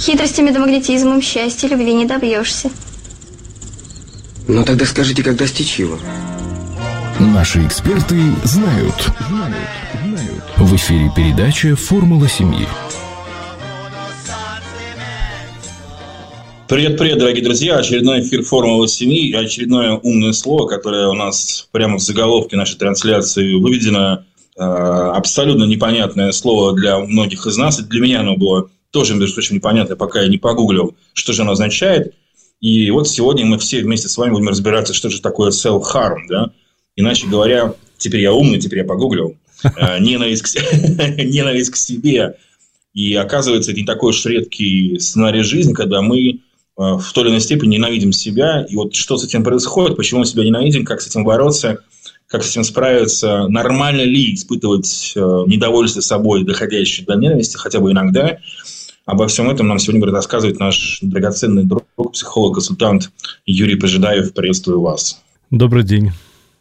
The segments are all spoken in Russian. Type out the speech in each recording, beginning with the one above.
Хитростями да магнетизмом счастья любви не добьешься. Ну тогда скажите, как достичь его? Наши эксперты знают. В эфире передача «Формула семьи». Привет, дорогие друзья. Очередной эфир «Формулы семьи» и очередное умное слово, которое у нас прямо в заголовке нашей трансляции выведено. Абсолютно непонятное слово для многих из нас. И для меня оно было тоже, между прочим, непонятно, пока я не погуглил, что же оно означает. И вот сегодня мы все вместе с вами будем разбираться, что же такое self-harm. Да? Иначе говоря, теперь я умный, теперь я погуглил. Ненависть к себе. И оказывается, это не такой уж редкий сценарий жизни, когда мы в той или иной степени ненавидим себя. И вот что с этим происходит, почему мы себя ненавидим, как с этим бороться, как с этим справиться, нормально ли испытывать недовольство собой, доходящее до ненависти, хотя бы иногда. Обо всем этом нам сегодня будет рассказывать наш драгоценный друг, психолог-консультант Юрий Пожидаев. Приветствую вас. Добрый день.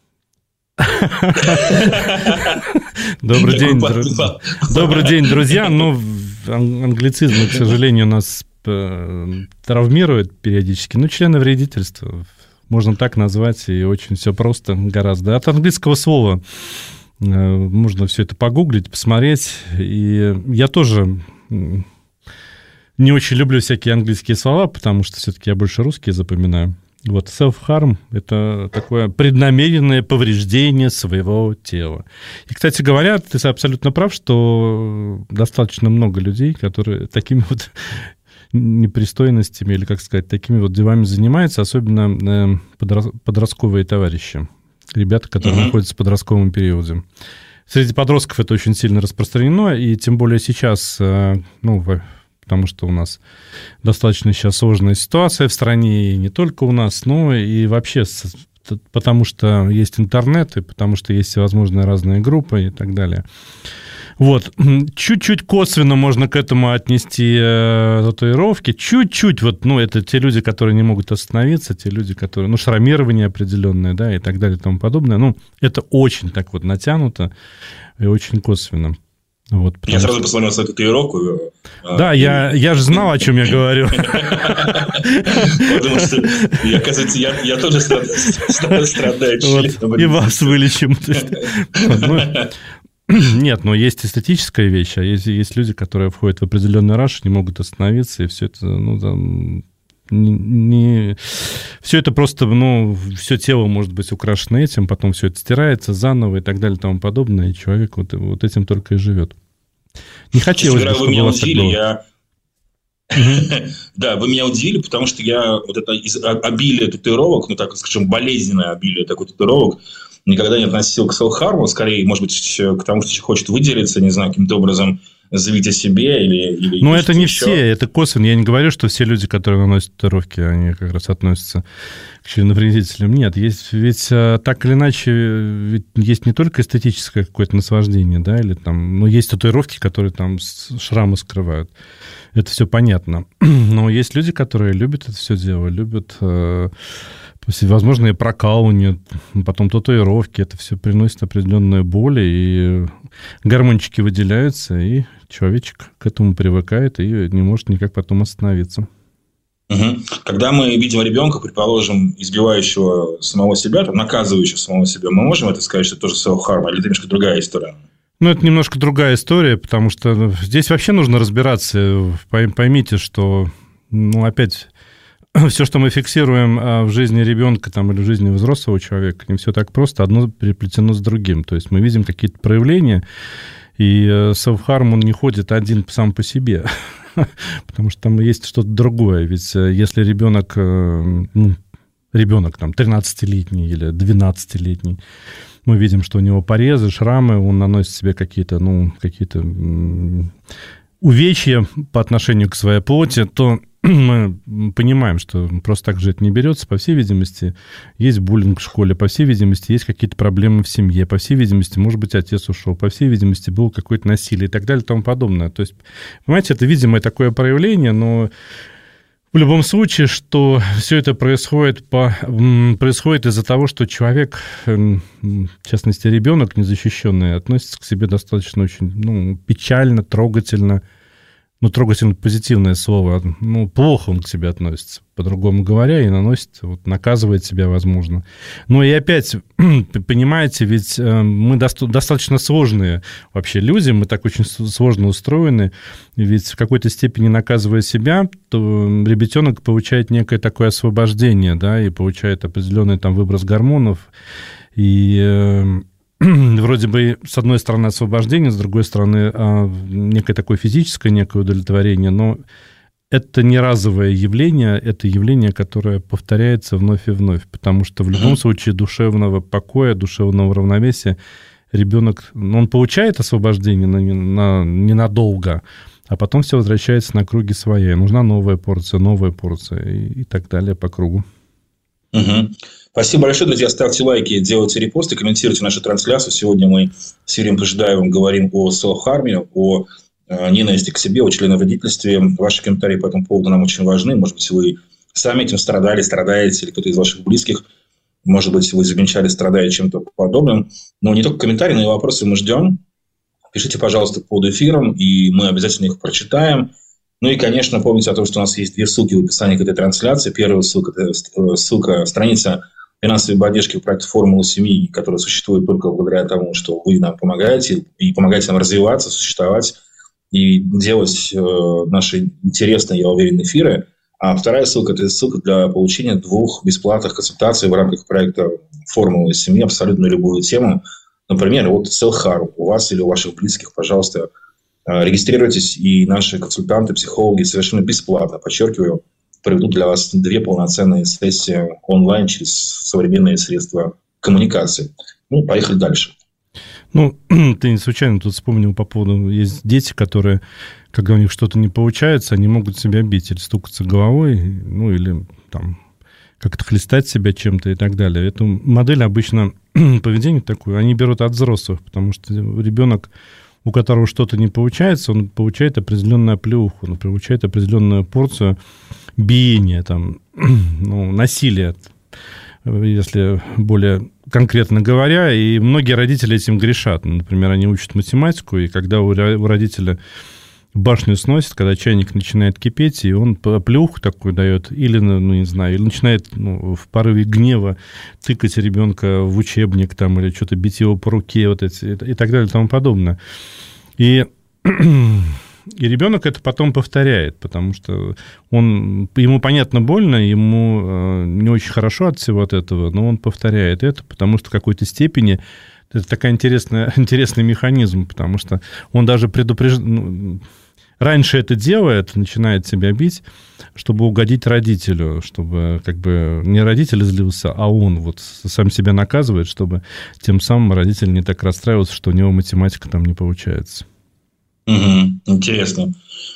Добрый день, друзья. Ну, англицизм, к сожалению, нас травмирует периодически. Ну, членовредительство, можно так назвать, и очень все просто гораздо. От английского слова можно все это погуглить, посмотреть. И я тоже не очень люблю всякие английские слова, потому что все-таки я больше русские запоминаю. Вот self-harm – это такое преднамеренное повреждение своего тела. И, кстати говоря, ты абсолютно прав, что достаточно много людей, которые такими вот непристойностями, или, как сказать, такими вот делами занимаются, особенно подростковые товарищи, ребята, которые находятся в подростковом периоде. Среди подростков это очень сильно распространено, и тем более сейчас, потому что у нас достаточно сейчас сложная ситуация в стране, и не только у нас, но и вообще, потому что есть интернет, и потому что есть всевозможные разные группы и так далее. Вот. Чуть-чуть косвенно можно к этому отнести татуировки. Чуть-чуть. Это те люди, которые не могут остановиться, те люди, которые... шрамирование определенное, да, и так далее, и тому подобное. Это очень так вот натянуто и очень косвенно. Вот, я сразу посмотрел свою татуировку. Да, я же знал, о чем я говорю. Потому что, оказывается, я тоже страдаю членом. И вас вылечим. Нет, но есть эстетическая вещь, а есть люди, которые входят в определенный раж, не могут остановиться, и все это, все это просто, все тело может быть украшено этим, потом все это стирается заново и так далее и тому подобное, и человек вот этим только и живет. Не хотелось бы, чтобы у вас так было. Да, вы меня удивили, потому что я вот это обилие татуировок, так скажем, болезненное обилие такой татуировок, никогда не относил к self-harm, скорее, может быть, к тому, что хочет выделиться, не знаю, каким-то образом заявить о себе или но это не еще. Все, это косвенно. Я не говорю, что все люди, которые наносят татуировки, они как раз относятся к членовредителям. Нет, ведь так или иначе, ведь есть не только эстетическое какое-то наслаждение, да, или там, есть татуировки, которые там шрамы скрывают. Это все понятно. Но есть люди, которые любят это все дело, любят всевозможные прокалывания, потом татуировки. Это все приносит определенную боль, и гормончики выделяются, и человечек к этому привыкает и не может никак потом остановиться. Когда мы видим ребенка, предположим, избивающего самого себя, наказывающего самого себя, мы можем это сказать, что это тоже self-harm, или это немножко другая история? Это немножко другая история, потому что здесь вообще нужно разбираться. Поймите, что, опять, все, что мы фиксируем в жизни ребенка или в жизни взрослого человека, не все так просто, одно переплетено с другим. То есть мы видим какие-то проявления, и self-harm, он не ходит один сам по себе, потому что там есть что-то другое. Ведь если ребенок 13-летний или 12-летний, мы видим, что у него порезы, шрамы, он наносит себе какие-то увечья по отношению к своей плоти, то мы понимаем, что просто так же это не берется. По всей видимости, есть буллинг в школе, по всей видимости, есть какие-то проблемы в семье, по всей видимости, может быть, отец ушел, по всей видимости, было какое-то насилие и так далее и тому подобное. То есть, понимаете, это видимое такое проявление, но в любом случае, что все это происходит из-за того, что человек, в частности, ребенок незащищенный, относится к себе достаточно очень печально, трогательно, ну, трогательно позитивное слово, ну, плохо он к себе относится, по-другому говоря, и наносит, вот, наказывает себя, возможно. Ну, и опять, понимаете, ведь мы достаточно сложные вообще люди, мы так очень сложно устроены, ведь в какой-то степени, наказывая себя, то ребятенок получает некое такое освобождение, да, и получает определенный там выброс гормонов, и... вроде бы, с одной стороны, освобождение, с другой стороны, некое такое физическое, некое удовлетворение, но это не разовое явление, это явление, которое повторяется вновь и вновь, потому что в любом случае душевного покоя, душевного равновесия ребенок, он получает освобождение ненадолго, а потом все возвращается на круги своя. Нужна новая порция и так далее по кругу. Угу. Спасибо большое, друзья. Ставьте лайки, делайте репосты, комментируйте нашу трансляцию. Сегодня мы с Юрием Пожидаевым говорим о self-harm, о ненависти к себе, о членовредительстве. Ваши комментарии по этому поводу нам очень важны. Может быть, вы сами этим страдали, страдаете, или кто-то из ваших близких. Может быть, вы замечали, страдая чем-то подобным. Но не только комментарии, но и вопросы мы ждем. Пишите, пожалуйста, под эфиром, и мы обязательно их прочитаем. Ну и, конечно, помните о том, что у нас есть 2 ссылки в описании к этой трансляции. Первая ссылка – это страница финансовой поддержки проекта «Формула семьи», которая существует только благодаря тому, что вы нам помогаете, и помогаете нам развиваться, существовать и делать наши интересные, я уверен, эфиры. А вторая ссылка – это ссылка для получения 2 бесплатных консультаций в рамках проекта «Формула семьи», абсолютно любую тему. Например, вот self-harm у вас или у ваших близких, пожалуйста, регистрируйтесь, и наши консультанты, психологи совершенно бесплатно, подчеркиваю, проведут для вас 2 полноценные сессии онлайн через современные средства коммуникации. Ну, поехали дальше. Ну, ты не случайно тут вспомнил по поводу... Есть дети, которые, когда у них что-то не получается, они могут себя бить или стукаться головой, ну, или там как-то хлестать себя чем-то и так далее. Эту модель обычно поведения такую они берут от взрослых, потому что ребенок, у которого что-то не получается, он получает определенную оплеуху, он получает определенную порцию биения, там, ну, насилия, если более конкретно говоря. И многие родители этим грешат. Например, они учат математику, и когда у родителя башню сносит, когда чайник начинает кипеть, и он оплеуху такую дает, или, ну, не знаю, или начинает, ну, в порыве гнева тыкать ребенка в учебник, там, или что-то бить его по руке, вот эти, и так далее, и тому подобное. И ребенок это потом повторяет, потому что ему понятно больно, ему не очень хорошо от всего от этого, но он повторяет это, потому что в какой-то степени это такой интересный механизм, потому что он даже раньше это делает, начинает себя бить, чтобы угодить родителю, чтобы как бы не родитель злился, а он вот сам себя наказывает, чтобы тем самым родитель не так расстраивался, что у него математика там не получается. Угу, интересно.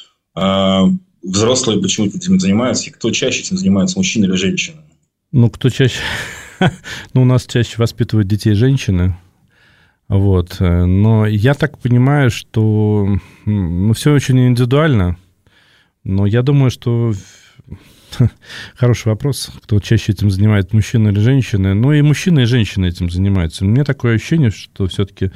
Взрослые почему этим занимаются? И кто чаще этим занимается, мужчина или женщина? Ну, кто чаще? Ну, у нас чаще воспитывают детей женщины. Вот. Но я так понимаю, что все очень индивидуально. Но я думаю, что... Хороший вопрос, кто чаще этим занимается, мужчина или женщина. Ну, и мужчины, и женщины этим занимаются. У меня такое ощущение, что все-таки...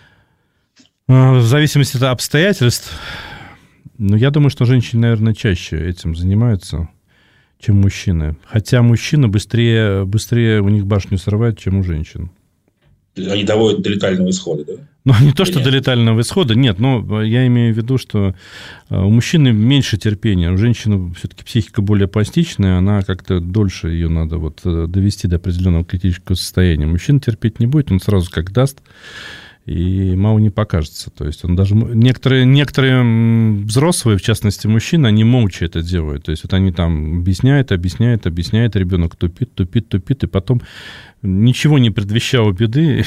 В зависимости от обстоятельств, но я думаю, что женщины, наверное, чаще этим занимаются, чем мужчины. Хотя мужчины быстрее у них башню срывают, чем у женщин. Они доводят до летального исхода, да? Ну, не то, что до летального исхода, нет, но я имею в виду, что у мужчины меньше терпения, у женщины все-таки психика более пластичная, она как-то дольше ее надо вот довести до определенного критического состояния. Мужчина терпеть не будет, он сразу как даст, и мало не покажется. То есть он даже... Некоторые взрослые, в частности, мужчины, они молча это делают. То есть вот они там объясняют, ребенок тупит, и потом ничего не предвещало беды,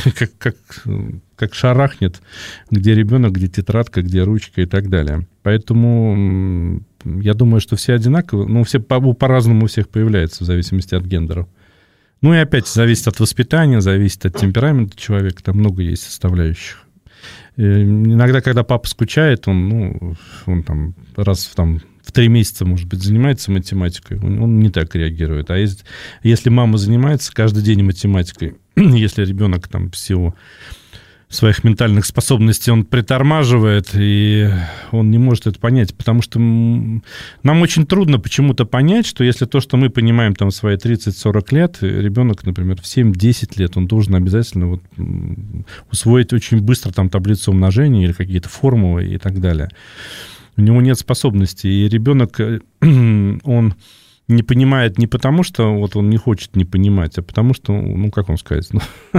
как шарахнет, где ребенок, где тетрадка, где ручка и так далее. Поэтому я думаю, что все одинаково, но все по-разному у всех появляется в зависимости от гендера. Ну и опять зависит от воспитания, зависит от темперамента человека, там много есть составляющих. И иногда, когда папа скучает, он там раз в 3 месяца, может быть, занимается математикой, он не так реагирует. А если мама занимается каждый день математикой, если ребенок там всего своих ментальных способностей он притормаживает, и он не может это понять, потому что нам очень трудно почему-то понять, что если то, что мы понимаем там в свои 30-40 лет, ребенок, например, в 7-10 лет, он должен обязательно вот усвоить очень быстро там таблицу умножения или какие-то формулы и так далее. У него нет способностей, и ребенок, он не понимает не потому, что вот он не хочет не понимать, а потому что, ну, как вам сказать,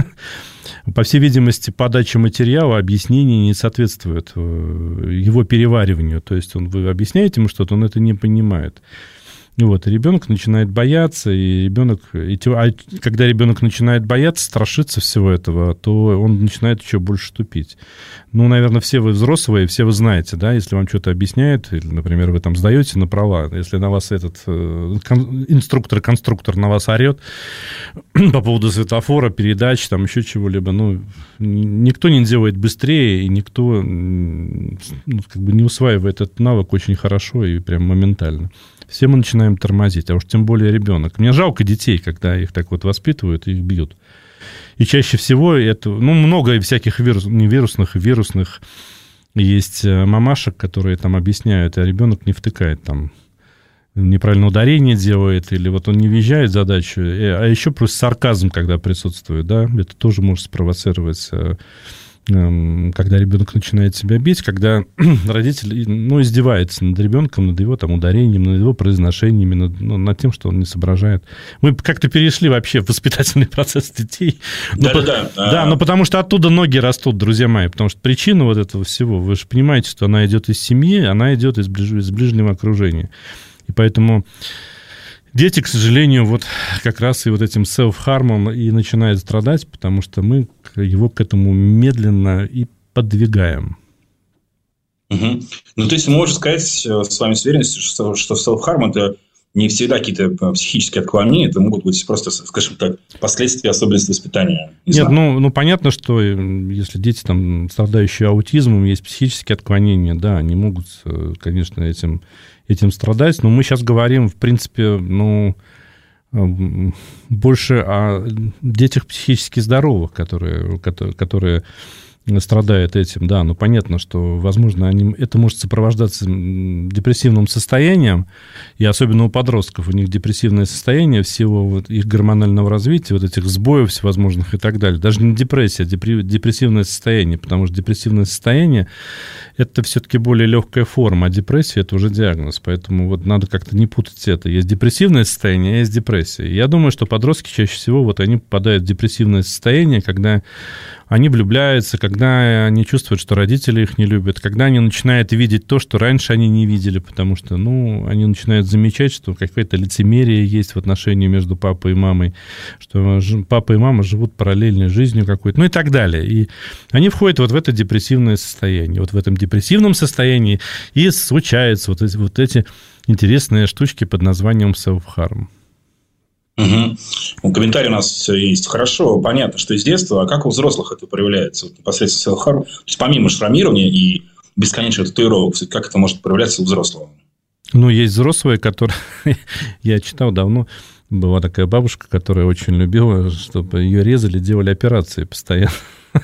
по всей видимости, подача материала, объяснения не соответствует его перевариванию. То есть вы объясняете ему что-то, он это не понимает. Вот, и ребенок начинает бояться, когда ребенок начинает бояться, страшиться всего этого, то он начинает еще больше тупить. Ну, наверное, все вы взрослые, все вы знаете, да, если вам что-то объясняют, или, например, вы там сдаете на права, если на вас этот инструктор-конструктор на вас орет по поводу светофора, передач, там еще чего-либо, ну, никто не делает быстрее, и никто как бы не усваивает этот навык очень хорошо и прям моментально. Все мы начинаем тормозить, а уж тем более ребенок. Мне жалко детей, когда их так вот воспитывают и их бьют. И чаще всего это, ну, много всяких вирусных есть мамашек, которые там объясняют, а ребенок не втыкает там, неправильно ударение делает, или вот он не въезжает в задачу, а еще просто сарказм, когда присутствует, да, это тоже может спровоцировать, когда ребенок начинает себя бить, когда родитель, ну, издевается над ребенком, над его там ударением, над его произношениями, над тем, что он не соображает. Мы как-то перешли вообще в воспитательный процесс детей. Да, но потому что оттуда ноги растут, друзья мои, потому что причина вот этого всего, вы же понимаете, что она идет из семьи, она идет из ближнего окружения. И поэтому дети, к сожалению, вот как раз и вот этим self-harm и начинают страдать, потому что мы его к этому медленно и подвигаем. Угу. Ну, то есть, можно сказать с вами с уверенностью, что self-harm – это не всегда какие-то психические отклонения, это могут быть просто, скажем так, последствия особенностей воспитания. Нет, ну, понятно, что если дети, там, страдающие аутизмом, есть психические отклонения, да, они могут, конечно, этим страдать, но мы сейчас говорим, в принципе, ну, больше о детях психически здоровых, которые страдают этим, да, но понятно, что, возможно, это может сопровождаться депрессивным состоянием, и особенно у подростков, у них депрессивное состояние в силу вот их гормонального развития, вот этих сбоев всевозможных и так далее. Даже не депрессия, а депрессивное состояние, потому что депрессивное состояние – это все-таки более легкая форма, а депрессия – это уже диагноз, поэтому вот надо как-то не путать это. Есть депрессивное состояние, а есть депрессия. Я думаю, что подростки чаще всего вот они попадают в депрессивное состояние, когда они влюбляются, когда они чувствуют, что родители их не любят, когда они начинают видеть то, что раньше они не видели, потому что, ну, они начинают замечать, что какое-то лицемерие есть в отношении между папой и мамой, что папа и мама живут параллельной жизнью какой-то, ну и так далее. И они входят вот в это депрессивное состояние. Вот в этом депрессивном состоянии и случаются вот эти интересные штучки под названием self-harm. Угу. Комментарий у нас есть. Хорошо, понятно, что из детства. А как у взрослых это проявляется? Вот непосредственно self-harm. То есть, помимо шрамирования и бесконечных татуировок, как это может проявляться у взрослого? Ну, есть взрослые, которые... Я читал давно. Была такая бабушка, которая очень любила, чтобы ее резали, делали операции постоянно.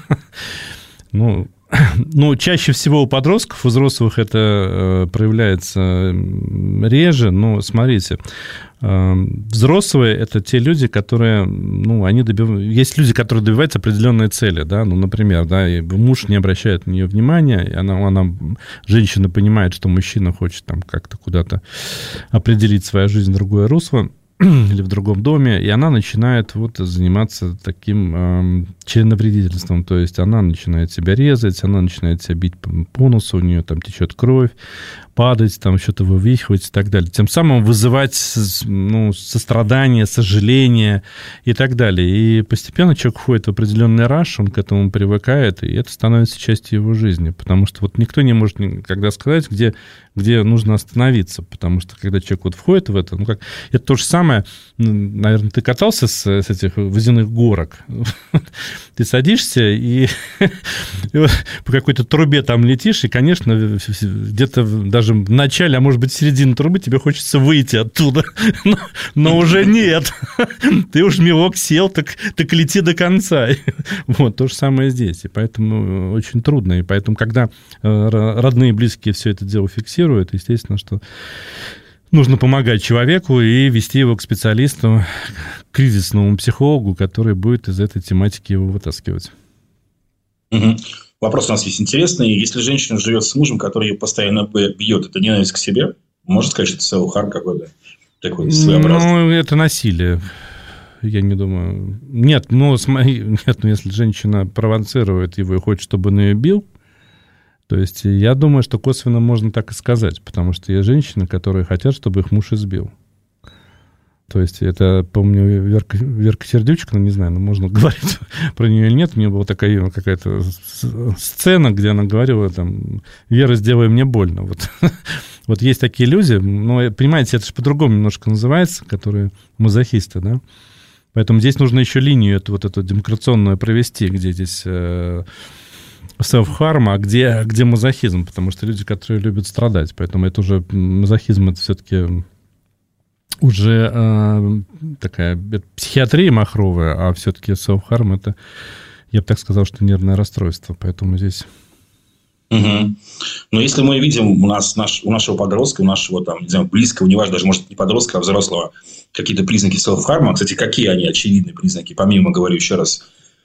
Ну, чаще всего у подростков, у взрослых это проявляется реже. Но, смотрите, взрослые – это те люди, которые, ну, есть люди, которые добиваются определенной цели, да, ну, например, да, и муж не обращает на нее внимания, и женщина понимает, что мужчина хочет там как-то куда-то определить свою жизнь в другое русло или в другом доме, и она начинает вот заниматься таким членовредительством, то есть она начинает себя резать, она начинает себя бить по носу, у нее там течет кровь, падать, там что-то вывихивать и так далее. Тем самым вызывать, ну, сострадание, сожаление и так далее. И постепенно человек входит в определенный раж, он к этому привыкает, и это становится частью его жизни. Потому что вот никто не может никогда сказать, где где нужно остановиться, потому что когда человек вот входит в это, ну, как, это то же самое, наверное, ты катался с этих водяных горок, ты садишься и по какой-то трубе там летишь, и, конечно, где-то даже в начале, а может быть, в середине трубы тебе хочется выйти оттуда, но уже нет, ты уж мивок сел, так лети до конца. Вот, то же самое здесь, и поэтому очень трудно, и поэтому, когда родные и близкие все это дело фиксируют, естественно, что нужно помогать человеку и вести его к специалисту, к кризисному психологу, который будет из этой тематики его вытаскивать. Угу. Вопрос у нас есть интересный. Если женщина живет с мужем, который ее постоянно бьет, это ненависть к себе? Можно сказать, что это self-harm какой-то такой своеобразный? Ну, это насилие. Я не думаю. Нет, если женщина провоцирует его и хочет, чтобы он ее бил, то есть я думаю, что косвенно можно так и сказать, потому что есть женщины, которые хотят, чтобы их муж избил. То есть это, помню, Верка Сердючка, не знаю, можно говорить про нее или нет, у нее была такая какая-то сцена, где она говорила, там, Вера, сделай мне больно. Вот есть такие люди, но, понимаете, это же по-другому немножко называется, которые мазохисты, да? Поэтому здесь нужно еще линию эту демонстрационную провести, где здесь self-harm, а где мазохизм, потому что люди, которые любят страдать, поэтому это уже мазохизм, это все-таки уже такая психиатрия махровая, а все-таки self-harm это, я бы так сказал, что нервное расстройство, поэтому здесь... Угу. Но если мы видим у нашего подростка, у нашего там, не знаю, близкого, неважно, даже может не подростка, а взрослого, какие-то признаки self-harm, кстати, какие они очевидные признаки, помимо, говорю еще раз,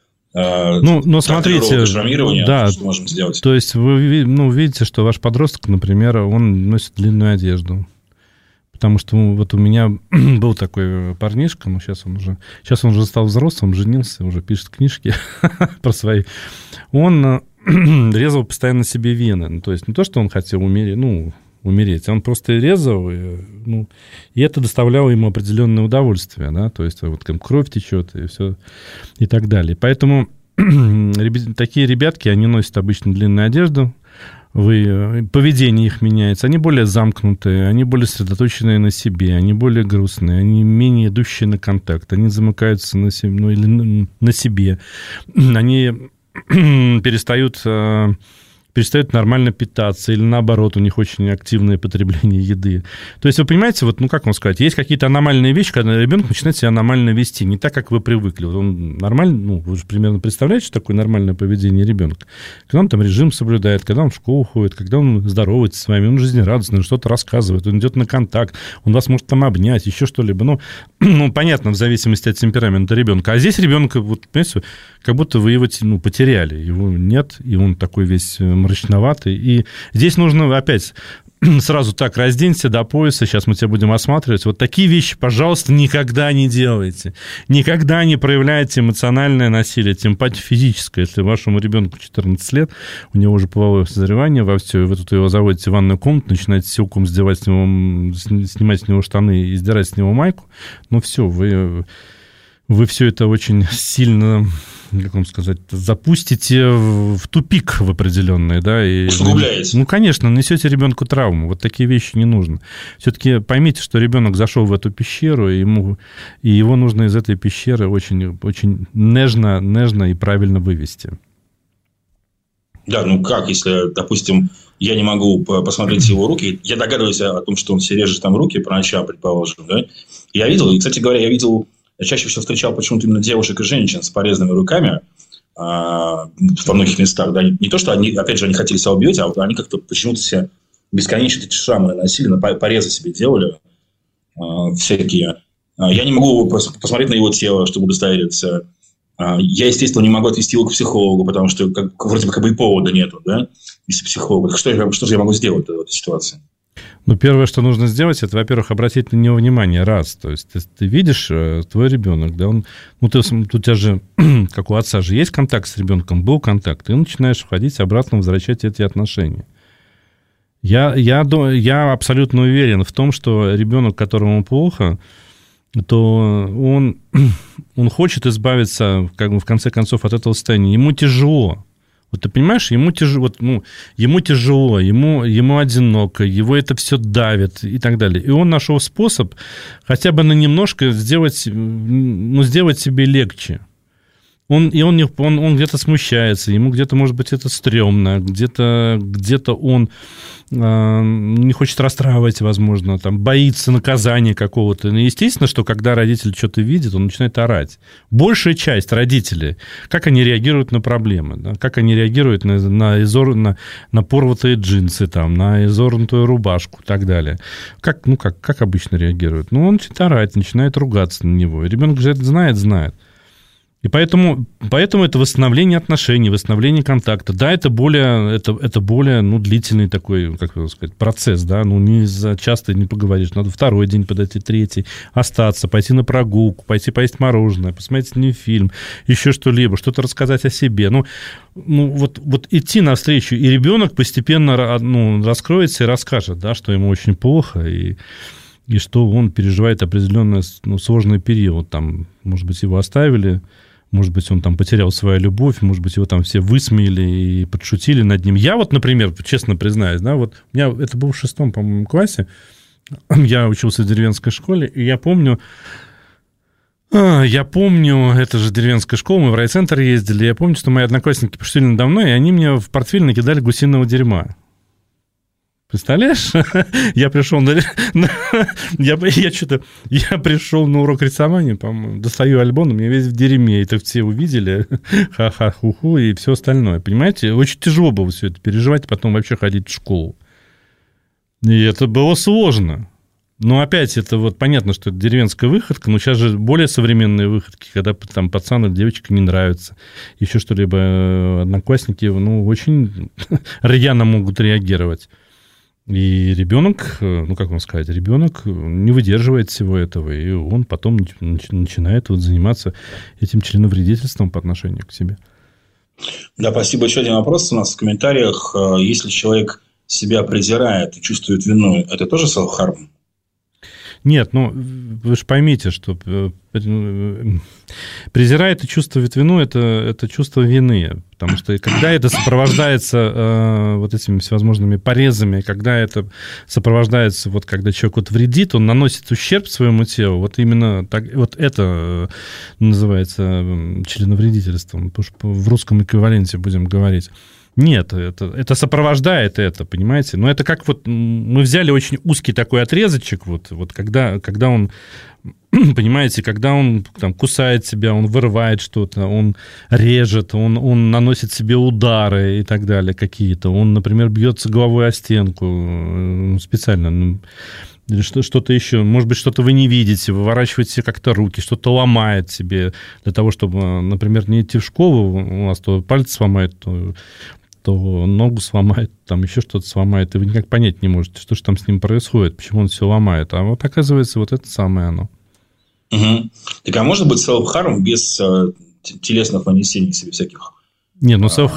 смотрите, да, что можем сделать? То есть вы видите, что ваш подросток, например, он носит длинную одежду. Потому что вот у меня был такой парнишка, но сейчас он уже стал взрослым, женился, уже пишет книжки про свои. Он резал постоянно себе вены. То есть не то, что он хотел умереть, он просто резал, и это доставляло ему определенное удовольствие, да, то есть вот кровь течет и все, и так далее. Поэтому такие ребятки, они носят обычно длинную одежду, поведение их меняется, они более замкнутые, они более сосредоточенные на себе, они более грустные, они менее идущие на контакт, они замыкаются на себе, они перестают нормально питаться, или наоборот, у них очень активное потребление еды. То есть, вы понимаете, как вам сказать, есть какие-то аномальные вещи, когда ребенок начинает себя аномально вести, не так, как вы привыкли. Вот он нормально, вы же примерно представляете, что такое нормальное поведение ребенка. Когда он там режим соблюдает, когда он в школу ходит, когда он здоровается с вами, он жизнерадостный, он что-то рассказывает, он идет на контакт, он вас может там обнять, еще что-либо. Понятно, в зависимости от темперамента ребенка. А здесь ребенка, понимаете, как будто вы его потеряли, его нет, и он такой весь мрачноватый. И здесь нужно опять сразу так: разденься до пояса, сейчас мы тебя будем осматривать. Вот такие вещи, пожалуйста, никогда не делайте. Никогда не проявляйте эмоциональное насилие, тем паче физическое. Если вашему ребенку 14 лет, у него уже половое созревание во все, вы тут его заводите в ванную комнату, начинаете силком снимать с него штаны и сдирать с него майку, все, вы все это очень сильно, как вам сказать, запустите в тупик в определенный, да, и усугубляете. Конечно, несете ребенку травму. Вот такие вещи не нужно. Все-таки поймите, что ребенок зашел в эту пещеру, и его нужно из этой пещеры очень, очень нежно и правильно вывести. Да, как, если, допустим, я не могу посмотреть его руки, я догадываюсь о том, что он себе режет там руки по ночам, предположим, да? Я видел, и, кстати говоря, я чаще всего встречал почему-то именно девушек и женщин с порезанными руками во многих местах. Да. Не то, что они, опять же, они хотели себя убить, а вот они как-то почему-то себе бесконечно эти шрамы наносили, порезы себе делали всякие. Я не могу посмотреть на его тело, чтобы удостовериться. Я, естественно, не могу отвести его к психологу, потому что вроде бы и повода нету, да, если психолога. Что же я могу сделать в этой ситуации? Первое, что нужно сделать, это, во-первых, обратить на него внимание, раз. То есть ты видишь, твой ребенок, да, у тебя же, как у отца же, есть контакт с ребенком, был контакт, и начинаешь входить обратно, возвращать эти отношения. Я абсолютно уверен в том, что ребенок, которому плохо, то он хочет избавиться, в конце концов, от этого состояния. Ему тяжело. Вот ты понимаешь, ему тяжело, ему одиноко, его это все давит и так далее. И он нашел способ хотя бы на немножко сделать себе легче. Он где-то смущается, ему где-то, может быть, это стрёмно, где-то он не хочет расстраивать, возможно, там, боится наказания какого-то. Но естественно, что когда родитель что-то видит, он начинает орать. Большая часть родителей, как они реагируют на проблемы, да? Как они реагируют на порватые джинсы, там, на изорванную рубашку и так далее. Как обычно реагируют? Ну, он начинает орать, начинает ругаться на него. И ребенок же это знает. И поэтому это восстановление отношений, восстановление контакта. Да, это более длительный такой, как сказать, процесс, да, не часто не поговоришь, надо второй день подойти, третий, остаться, пойти на прогулку, пойти поесть мороженое, посмотреть не фильм, еще что-либо, что-то рассказать о себе. Вот идти навстречу, и ребенок постепенно раскроется и расскажет, да, что ему очень плохо, и что он переживает определенный сложный период. Там, может быть, его оставили, может быть, он там потерял свою любовь, может быть, его там все высмеяли и подшутили над ним. Я вот, например, честно признаюсь, да, вот у меня это был в 6, по-моему, классе, я учился в деревенской школе, и я помню, это же деревенская школа, мы в райцентр ездили, я помню, что мои одноклассники пошутили надо мной, и они мне в портфель накидали гусиного дерьма. Представляешь? Я пришел я пришел на урок рисования, по-моему, достаю альбом, у меня весь в дерьме, это все увидели, ха-ха-ху-ху и все остальное. Понимаете? Очень тяжело было все это переживать, потом вообще ходить в школу. И это было сложно. Но опять, это вот понятно, что это деревенская выходка, но сейчас же более современные выходки, когда там пацану или не нравится, еще что-либо, одноклассники, очень рьяно могут реагировать. И ребенок, ребенок не выдерживает всего этого, и он потом начинает заниматься этим членовредительством по отношению к себе. Да, спасибо. Еще один вопрос у нас в комментариях. Если человек себя презирает и чувствует вину, это тоже self-harm? Нет, вы же поймите, что презирает и чувствует вину, это чувство вины. Потому что когда это сопровождается вот этими всевозможными порезами, когда это сопровождается, вот когда человек вот вредит, он наносит ущерб своему телу, вот именно так, вот это называется членовредительством, потому что в русском эквиваленте будем говорить. Нет, это сопровождает это, понимаете? Но это как вот мы взяли очень узкий такой отрезочек, вот когда он, понимаете, когда он там кусает себя, он вырывает что-то, он режет, он наносит себе удары и так далее какие-то, он, например, бьется головой о стенку специально, или что-то еще, может быть, что-то вы не видите, выворачиваете себе как-то руки, что-то ломает себе для того, чтобы, например, не идти в школу, у вас то палец сломает, то ногу сломает, там еще что-то сломает, и вы никак понять не можете, что же там с ним происходит, почему он все ломает. А вот оказывается, вот это самое оно. Угу. Так, а может быть self-harm без телесных нанесений себе всяких? Нет,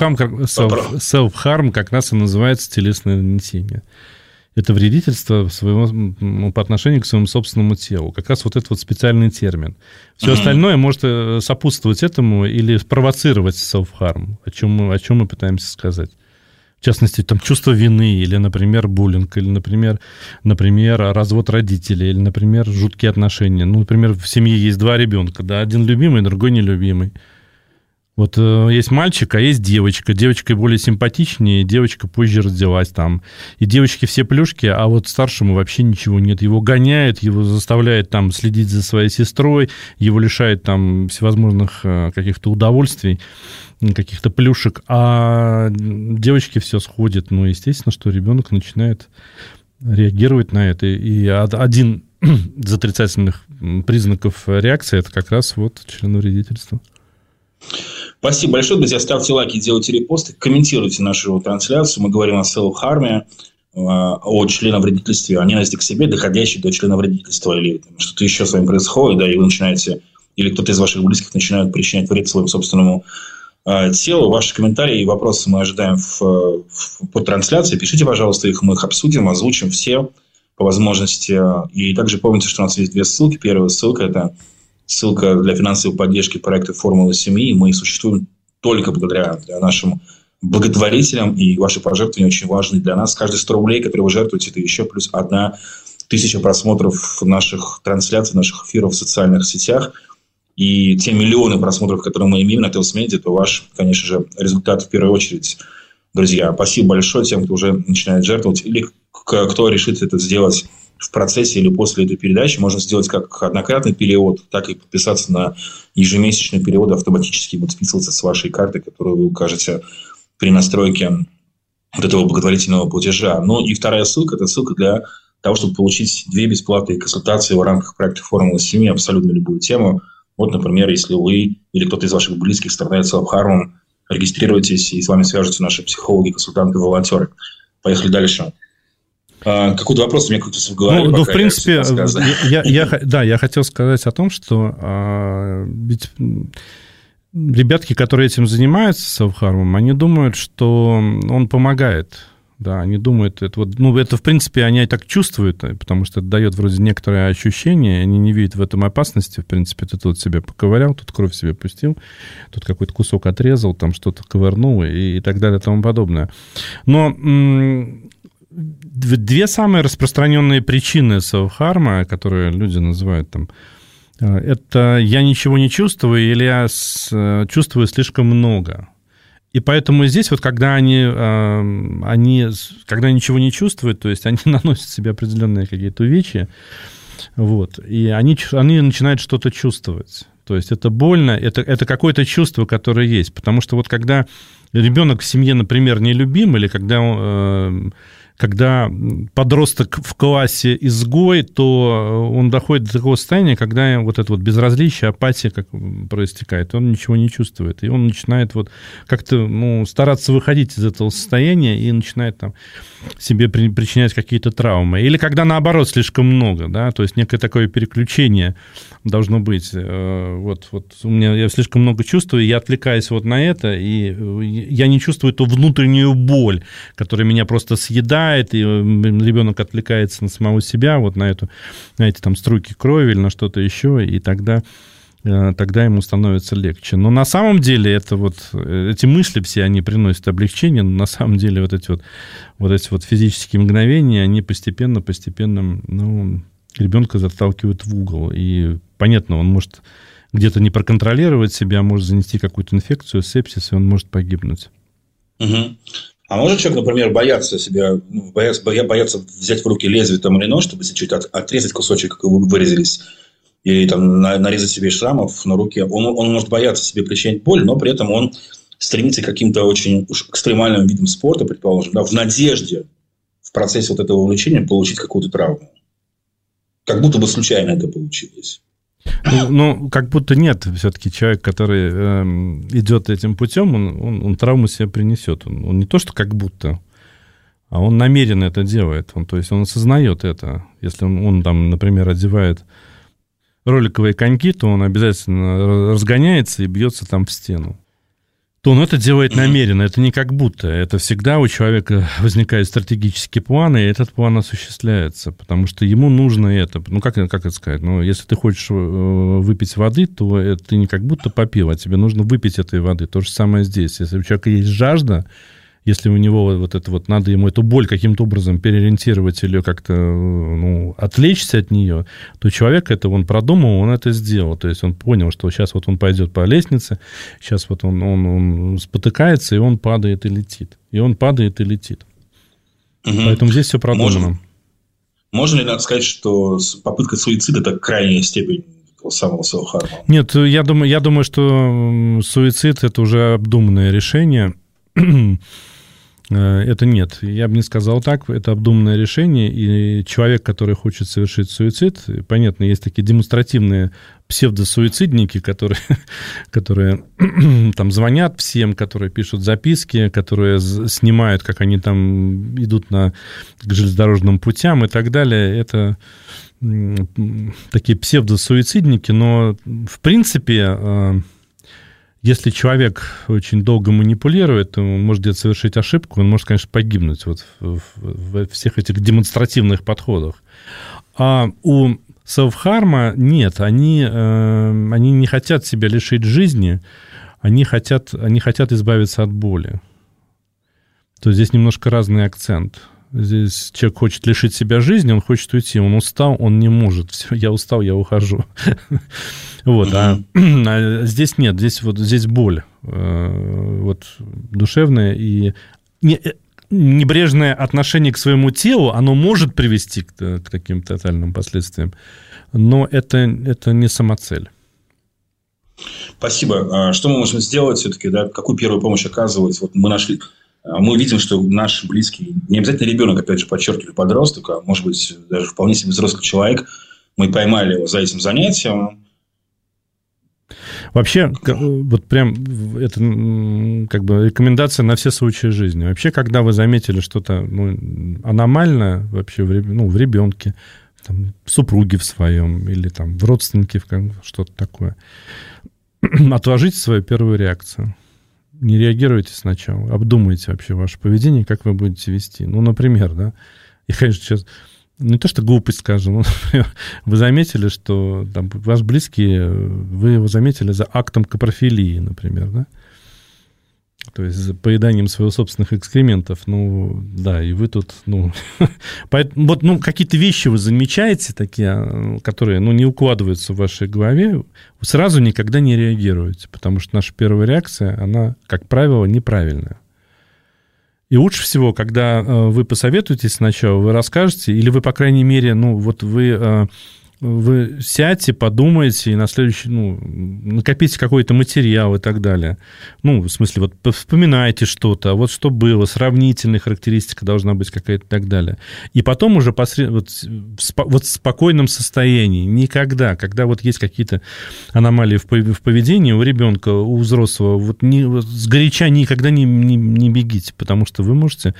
self-harm как раз и называется телесное нанесение. Это вредительство по отношению к своему собственному телу. Как раз вот этот вот специальный термин. Все остальное может сопутствовать этому или спровоцировать self-harm, о чем мы пытаемся сказать. В частности, там чувство вины, или, например, буллинг, или, например, развод родителей, или, например, жуткие отношения. Например, в семье есть 2 ребенка, да, один любимый, другой нелюбимый. Вот есть мальчик, а есть девочка. Девочка более симпатичнее, девочка позже родилась там. И девочки все плюшки, а вот старшему вообще ничего нет. Его гоняют, его заставляют там следить за своей сестрой, его лишают там всевозможных каких-то удовольствий, каких-то плюшек, а девочке все сходит. Естественно, что ребенок начинает реагировать на это. И один из отрицательных признаков реакции – это как раз вот членовредительство. Спасибо большое, друзья. Ставьте лайки, делайте репосты, комментируйте нашу трансляцию. Мы говорим о self-harm, о членовредительстве, о ненависти к себе, доходящей до членовредительства, или что-то еще с вами происходит, да, и вы начинаете, или кто-то из ваших близких начинает причинять вред своему собственному телу. Ваши комментарии и вопросы мы ожидаем под трансляцией. Пишите, пожалуйста, мы их обсудим, озвучим все по возможности. И также помните, что у нас есть 2 ссылки. Первая ссылка – это ссылка для финансовой поддержки проекта «Формула семьи». Мы существуем только благодаря нашим благотворителям, и ваши пожертвования очень важны для нас. Каждые 100 рублей, которые вы жертвуете, это еще плюс 1000 просмотров наших трансляций, наших эфиров в социальных сетях. И те миллионы просмотров, которые мы имеем на Телсмедиа, это ваш, конечно же, результат в первую очередь. Друзья, спасибо большое тем, кто уже начинает жертвовать, или кто решит это сделать в процессе или после этой передачи. Можно сделать как однократный перевод, так и подписаться на ежемесячные переводы, автоматически будут списываться с вашей карты, которую вы укажете при настройке вот этого благотворительного платежа. Ну и вторая ссылка – это ссылка для того, чтобы получить 2 бесплатные консультации в рамках проекта «Формула семьи», абсолютно любую тему. Вот, например, если вы или кто-то из ваших близких страдает селф-хармом, регистрируйтесь, и с вами свяжутся наши психологи, консультанты, волонтеры. Поехали дальше. Какой-то вопрос у меня крутится в голове. Ну, в принципе, я хотел сказать о том, что ведь ребятки, которые этим занимаются, селф-хармом, они думают, что он помогает. Да, они думают, это в принципе, они так чувствуют, потому что это дает вроде некоторое ощущение, они не видят в этом опасности, в принципе, ты тут себя поковырял, тут кровь себе пустил, тут какой-то кусок отрезал, там что-то ковырнул и так далее и тому подобное. Но 2 самые распространенные причины селф-харма, которые люди называют там, это я ничего не чувствую или я чувствую слишком много. И поэтому здесь вот, когда они ничего не чувствуют, то есть они наносят себе определенные какие-то увечья, вот, и они начинают что-то чувствовать. То есть это больно, это какое-то чувство, которое есть. Потому что вот когда ребенок в семье, например, нелюбим, или когда подросток в классе изгой, то он доходит до такого состояния, когда вот это вот безразличие, апатия как проистекает, он ничего не чувствует. И он начинает вот как-то стараться выходить из этого состояния и начинает там себе причинять какие-то травмы. Или когда, наоборот, слишком много, да, то есть некое такое переключение должно быть. Вот у меня я слишком много чувствую, я отвлекаюсь вот на это, и я не чувствую ту внутреннюю боль, которая меня просто съедает, и ребенок отвлекается на самого себя, вот на эти там струйки крови или на что-то еще, и тогда ему становится легче. Но на самом деле это эти мысли все, они приносят облегчение, но на самом деле вот эти физические мгновения, они постепенно ребенка заталкивают в угол. И понятно, он может где-то не проконтролировать себя, может занести какую-то инфекцию, сепсис, и он может погибнуть. Угу. А может человек, например, бояться взять в руки лезвие там, или нож, чтобы чуть-чуть отрезать кусочек, как вы вырезались, или там, нарезать себе шрамов на руке? Он может бояться себе причинить боль, но при этом он стремится к каким-то очень уж экстремальным видам спорта, предположим, да, в надежде в процессе вот этого увлечения получить какую-то травму. Как будто бы случайно это получилось. Ну, как будто нет. Все-таки человек, который идет этим путем, он травму себе принесет. Он не то, что как будто, а он намеренно это делает. То есть он осознает это. Если он там, например, одевает роликовые коньки, то он обязательно разгоняется и бьется там в стену. То он это делает намеренно, это не как будто. Это всегда у человека возникает стратегический план, и этот план осуществляется, потому что ему нужно это. Ну, как это сказать? Ну, если ты хочешь выпить воды, то ты не как будто попил, а тебе нужно выпить этой воды. То же самое здесь. Если у человека есть жажда, если у него вот это вот, надо ему эту боль каким-то образом переориентировать или как-то отвлечься от нее, то человек это, он продумал, он это сделал. То есть он понял, что сейчас вот он пойдет по лестнице, сейчас вот он спотыкается, и он падает и летит. И он падает и летит. Угу. Поэтому здесь все продумано. Можно ли сказать, что попытка суицида – это крайняя степень самого селф-харма? Нет, я думаю, что суицид – это уже обдуманное решение. Это нет, я бы не сказал так, это обдуманное решение, и человек, который хочет совершить суицид, понятно, есть такие демонстративные псевдосуицидники, которые там звонят всем, которые пишут записки, которые снимают, как они там идут к железнодорожным путям и так далее. Это такие псевдосуицидники, но в принципе... Если человек очень долго манипулирует, то он может где-то совершить ошибку, он может, конечно, погибнуть вот в всех этих демонстративных подходах. А у селф-харма нет, они не хотят себя лишить жизни, они хотят избавиться от боли. То есть здесь немножко разный акцент. Здесь человек хочет лишить себя жизни, он хочет уйти, он устал, он не может. Все, я устал, я ухожу. Вот, а здесь нет, здесь боль вот душевная, и небрежное отношение к своему телу, оно может привести к таким тотальным последствиям, но это не самоцель. Спасибо. Что мы можем сделать все-таки, да? Какую первую помощь оказывать? Вот мы видим, что наш близкий, не обязательно ребенок, опять же, подчеркиваю, подросток, а может быть, даже вполне себе взрослый человек, мы поймали его за этим занятием. Вообще, вот прям это как бы рекомендация на все случаи жизни. Вообще, когда вы заметили что-то аномальное вообще в ребенке, там, в супруге в своем или там, в родственнике, что-то такое, отложите свою первую реакцию. Не реагируйте сначала, обдумайте вообще ваше поведение, как вы будете вести. Ну, например, да, я, конечно, сейчас не то, что глупость скажу, но, например, вы заметили, что там, ваш близкий, вы его заметили за актом капрофилии, например, да? То есть за поеданием своих собственных экскрементов. Ну, да, и вы тут, вот, какие-то вещи вы замечаете такие, которые, не укладываются в вашей голове, вы сразу никогда не реагируете, потому что наша первая реакция, она, как правило, неправильная. И лучше всего, когда вы посоветуетесь сначала, вы расскажете, или вы, по крайней мере, вы сядьте, подумаете и на следующий, накопите какой-то материал и так далее. В смысле, вот вспоминайте что-то, вот что было, сравнительная характеристика должна быть какая-то и так далее. И потом уже в спокойном состоянии, никогда, когда вот есть какие-то аномалии в поведении у ребенка, у взрослого, сгоряча никогда не бегите, потому что вы можете,